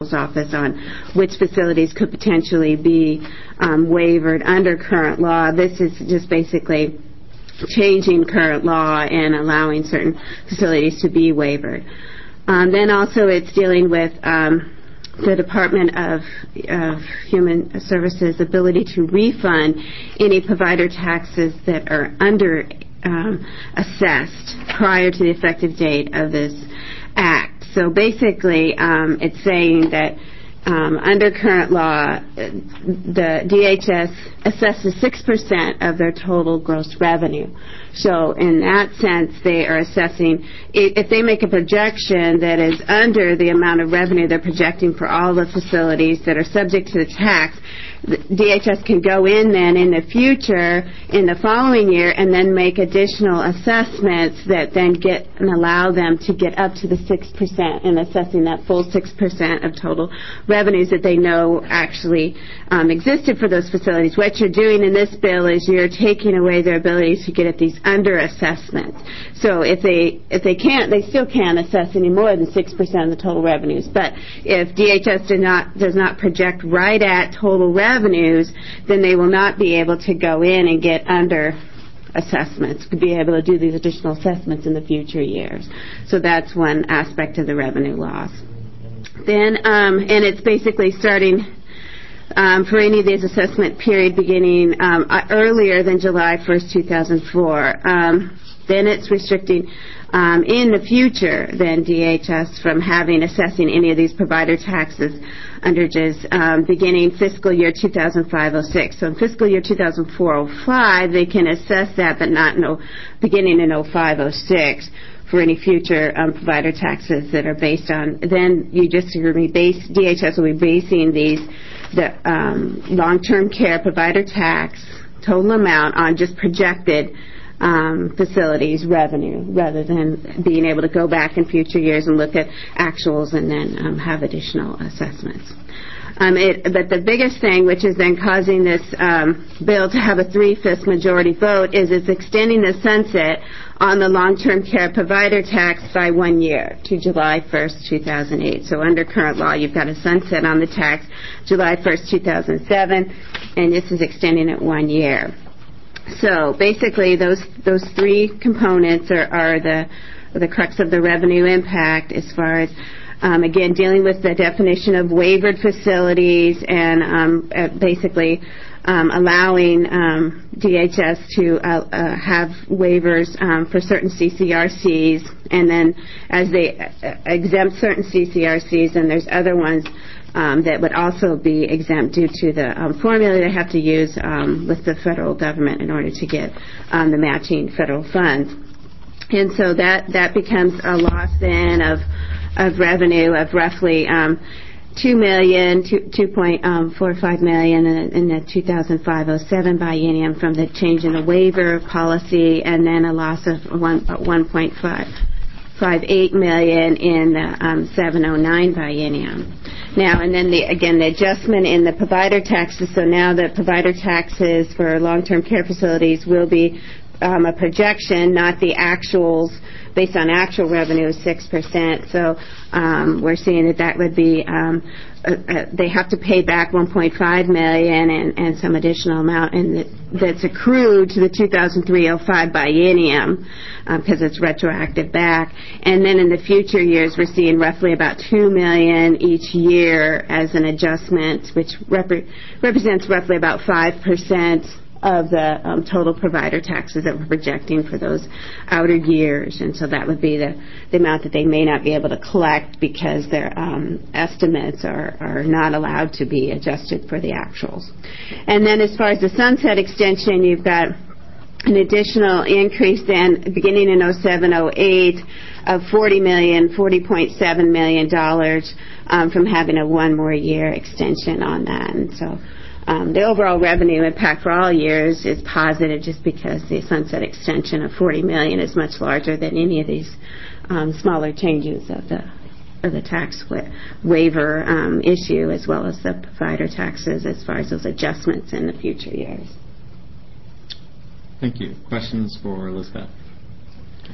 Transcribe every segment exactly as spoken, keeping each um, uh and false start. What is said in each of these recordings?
office on which facilities could potentially be um, waivered under current law. This is just basically changing current law and allowing certain facilities to be waivered. Um, then also it's dealing with um, the Department of, of Human Services' ability to refund any provider taxes that are under um, assessed prior to the effective date of this act. So basically, um, it's saying that um, under current law, the D H S assesses six percent of their total gross revenue. So in that sense, they are assessing, if they make a projection that is under the amount of revenue they're projecting for all the facilities that are subject to the tax, D H S can go in then in the future, in the following year, and then make additional assessments that then get and allow them to get up to the six percent and assessing that full six percent of total revenues that they know actually um, existed for those facilities. What you're doing in this bill is you're taking away their ability to get at these under assessments. So if they if they can't, they still can't assess any more than six percent of the total revenues. But if D H S did not does not project right at total revenues, then they will not be able to go in and get under assessments, to be able to do these additional assessments in the future years. So that's one aspect of the revenue loss. Then, um, and it's basically starting um, for any of these assessment period beginning um, earlier than July first, two thousand four. Um, then it's restricting um, in the future then D H S from having assessing any of these provider taxes under just um, beginning fiscal year two thousand five oh six. So in fiscal year two thousand four oh five, they can assess that, but not no beginning in oh five oh six for any future um, provider taxes that are based on. Then you just base D H S will be basing these the um, long-term care provider tax total amount on just projected Um, facilities revenue, rather than being able to go back in future years and look at actuals and then um, have additional assessments. Um, it, but the biggest thing, which is then causing this um, bill to have a three-fifths majority vote, is it's extending the sunset on the long-term care provider tax by one year to July first, two thousand eight. So under current law, you've got a sunset on the tax July first, two thousand seven, and this is extending it one year. So basically, those those three components are, are the the crux of the revenue impact as far as, um, again, dealing with the definition of waivered facilities and um, uh, basically um, allowing um, D H S to uh, uh, have waivers um, for certain C C R Cs, and then as they uh, exempt certain C C R Cs, and there's other ones Um, that would also be exempt due to the um, formula they have to use um, with the federal government in order to get um, the matching federal funds. And so that, that becomes a loss then of, of revenue of roughly um, two million dollars, two point four five million dollars in, in the two thousand five oh seven biennium from the change in the waiver policy, and then a loss of one point five eight million dollars in the um, seven oh nine biennium. Now, and then the, again, the adjustment in the provider taxes. So now the provider taxes for long-term care facilities will be um, a projection, not the actuals, based on actual revenue of six percent. So um, we're seeing that that would be, um, uh, uh, they have to pay back one point five million dollars and, and some additional amount and that, that's accrued to the two thousand three oh five biennium because um, it's retroactive back. And then in the future years, we're seeing roughly about two million dollars each year as an adjustment, which rep- represents roughly about five percent of the um, total provider taxes that we're projecting for those outer years. And so that would be the, the amount that they may not be able to collect because their um, estimates are, are not allowed to be adjusted for the actuals. And then as far as the sunset extension, you've got an additional increase then beginning in oh seven oh eight of forty million dollars, forty point seven million dollars um, from having a one more year extension on that. And so Um, the overall revenue impact for all years is positive just because the sunset extension of forty million dollars is much larger than any of these um, smaller changes of the of the tax wa- waiver um, issue, as well as the provider taxes as far as those adjustments in the future years. Thank you. Questions for Elizabeth?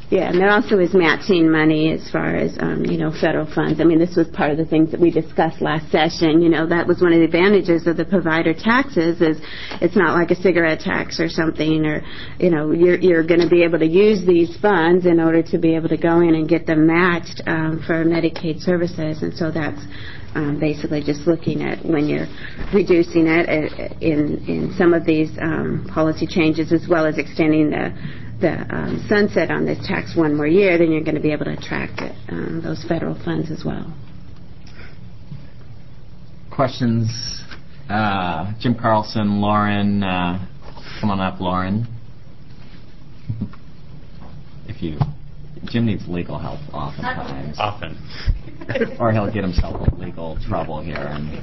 Yeah, and there also is matching money as far as, um, you know, federal funds. I mean, this was part of the things that we discussed last session. You know, that was one of the advantages of the provider taxes is it's not like a cigarette tax or something, or, you know, you're, you're going to be able to use these funds in order to be able to go in and get them matched um, for Medicaid services. And so that's um, basically just looking at when you're reducing it in, in some of these um, policy changes, as well as extending the the um, sunset on this tax one more year, then you're going to be able to attract it, um, those federal funds as well. Questions? Uh, Jim Carlson, Lauren, uh, come on up, Lauren. If you, Jim needs legal help oftentimes. Often. Or he'll get himself in legal trouble here. And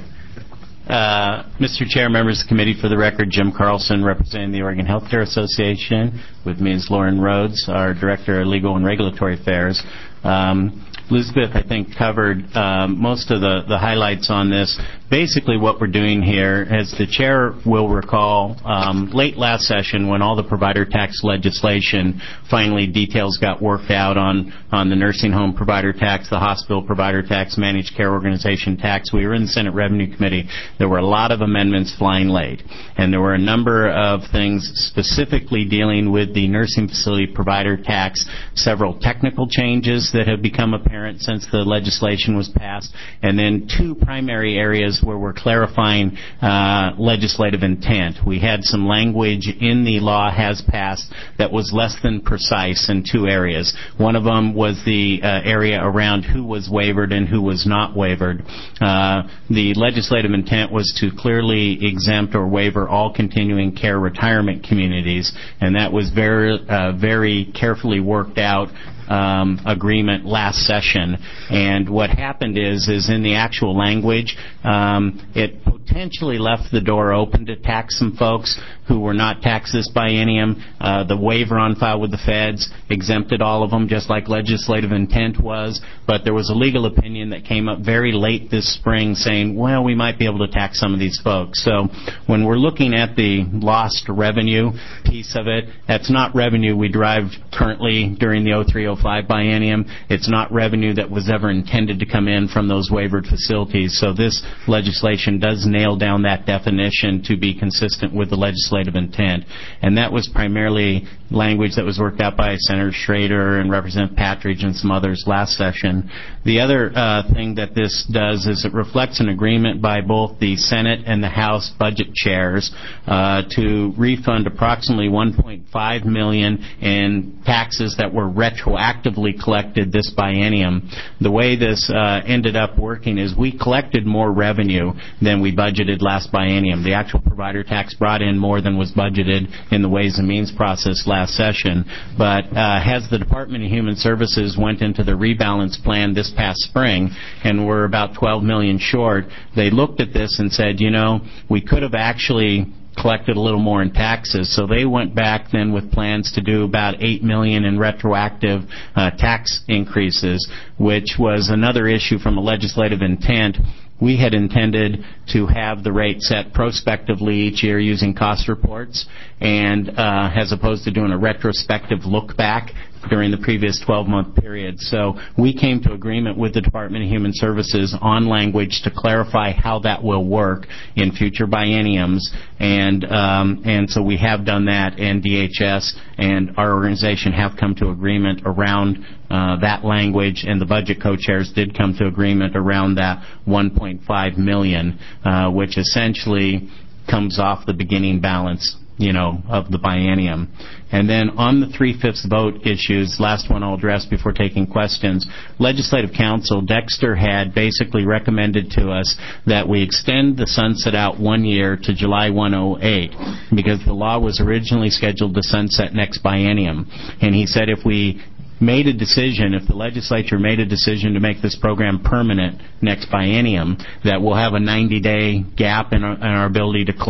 Uh, Mister Chair, members of the committee, for the record, Jim Carlson, representing the Oregon Healthcare Association. With me is Lauren Rhodes, our Director of Legal and Regulatory Affairs. Um, Elizabeth, I think, covered um, most of the, the highlights on this. Basically what we're doing here, as the chair will recall, um, late last session when all the provider tax legislation, finally details got worked out on, on the nursing home provider tax, the hospital provider tax, managed care organization tax. We were in the Senate Revenue Committee. There were a lot of amendments flying late. And there were a number of things specifically dealing with the nursing facility provider tax, several technical changes that have become apparent since the legislation was passed, and then two primary areas where we're clarifying uh, legislative intent. We had some language in the law has passed that was less than precise in two areas. One of them was the uh, area around who was wavered and who was not wavered. Uh, the legislative intent was to clearly exempt or waiver all continuing care retirement communities, and that was very, uh, very carefully worked out Um, agreement last session. And what happened is, is in the actual language, um, it potentially left the door open to tax some folks who were not taxed this biennium. Uh, the waiver on file with the feds exempted all of them, just like legislative intent was. But there was a legal opinion that came up very late this spring saying, well, we might be able to tax some of these folks. So when we're looking at the lost revenue piece of it, that's not revenue we derived currently during the oh three oh five biennium. It's not revenue that was ever intended to come in from those wavered facilities. So this legislation does nail down that definition to be consistent with the legislative intent. And that was primarily language that was worked out by Senator Schrader and Representative Patridge and some others last session. The other uh, thing that this does is it reflects an agreement by both the Senate and the House budget chairs uh, to refund approximately one point five million dollars in taxes that were retroactively collected this biennium. The way this uh, ended up working is we collected more revenue than we budgeted last biennium. The actual provider tax brought in more than was budgeted in the Ways and Means process last session. But uh, as the Department of Human Services went into the rebalance plan this past spring, and we're about twelve million dollars short, they looked at this and said, you know, we could have actually collected a little more in taxes. So they went back then with plans to do about eight million dollars in retroactive uh, tax increases, which was another issue from a legislative intent. We had intended to have the rate set prospectively each year using cost reports, and uh, as opposed to doing a retrospective look back during the previous twelve-month period. So we came to agreement with the Department of Human Services on language to clarify how that will work in future bienniums, and um, and so we have done that, and D H S and our organization have come to agreement around uh, that language, and the budget co-chairs did come to agreement around that one point five million dollars, uh, which essentially comes off the beginning balance, you know, of the biennium. And then on the three-fifths vote issues, last one I'll address before taking questions, Legislative Counsel Dexter had basically recommended to us that we extend the sunset out one year to July one oh eight, because the law was originally scheduled to sunset next biennium. And he said if we made a decision, if the legislature made a decision to make this program permanent next biennium, that we'll have a ninety-day gap in our, in our ability to collect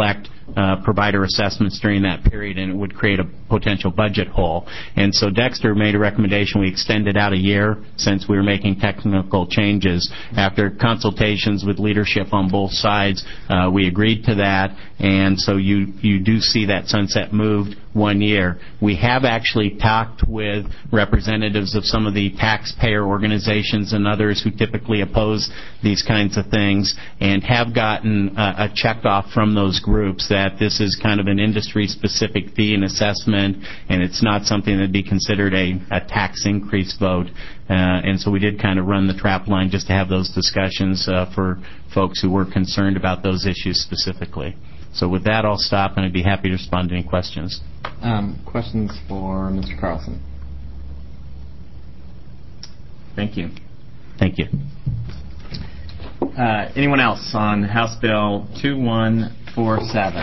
uh, provider assessments during that period, and it would create a potential budget hole. And so Dexter made a recommendation. We extended out a year since we were making technical changes. After consultations with leadership on both sides, uh, we agreed to that, and so you, you do see that sunset moved one year. We have actually talked with representatives of some of the taxpayer organizations and others who typically oppose these kinds of things, and have gotten uh, a check off from those groups that this is kind of an industry-specific fee and assessment, and it's not something that would be considered a, a tax increase vote. Uh, and so we did kind of run the trap line just to have those discussions uh, for folks who were concerned about those issues specifically. So with that, I'll stop, and I'd be happy to respond to any questions. Um, questions for Mister Carlson? Thank you. Thank you. Uh, anyone else on House Bill two one four seven?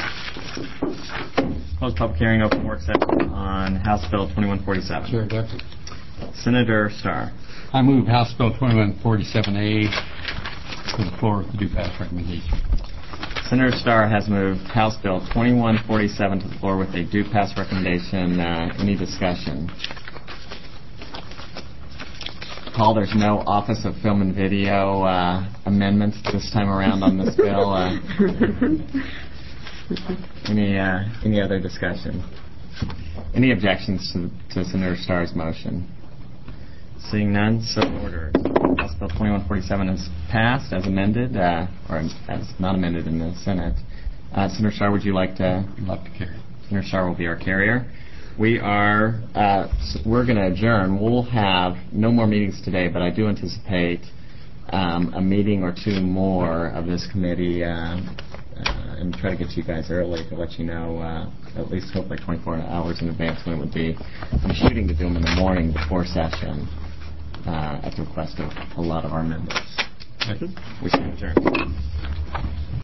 Close public hearing, open work session on House Bill twenty-one forty-seven. Chair Decker. Senator Starr. I move House Bill twenty-one forty-seven A to the floor with the due pass recommendation. Senator Starr has moved House Bill twenty-one forty-seven to the floor with a due pass recommendation. Uh, any discussion? Paul, there's no Office of Film and Video uh, amendments this time around on this bill. Uh, any uh, any other discussion? Any objections to, to Senator Starr's motion? Seeing none, so ordered. House Bill twenty-one forty-seven is passed as amended, uh, or as not amended in the Senate. Uh, Senator Starr, would you like to? I'd like to carry. Senator Starr will be our carrier. We are, uh, we're going to adjourn. We'll have no more meetings today, but I do anticipate um, a meeting or two more of this committee, uh, uh, and try to get to you guys early to let you know, uh, at least hopefully twenty-four hours in advance when it would be. I'm shooting to do them in the morning before session uh, at the request of a lot of our members. Okay. We should adjourn.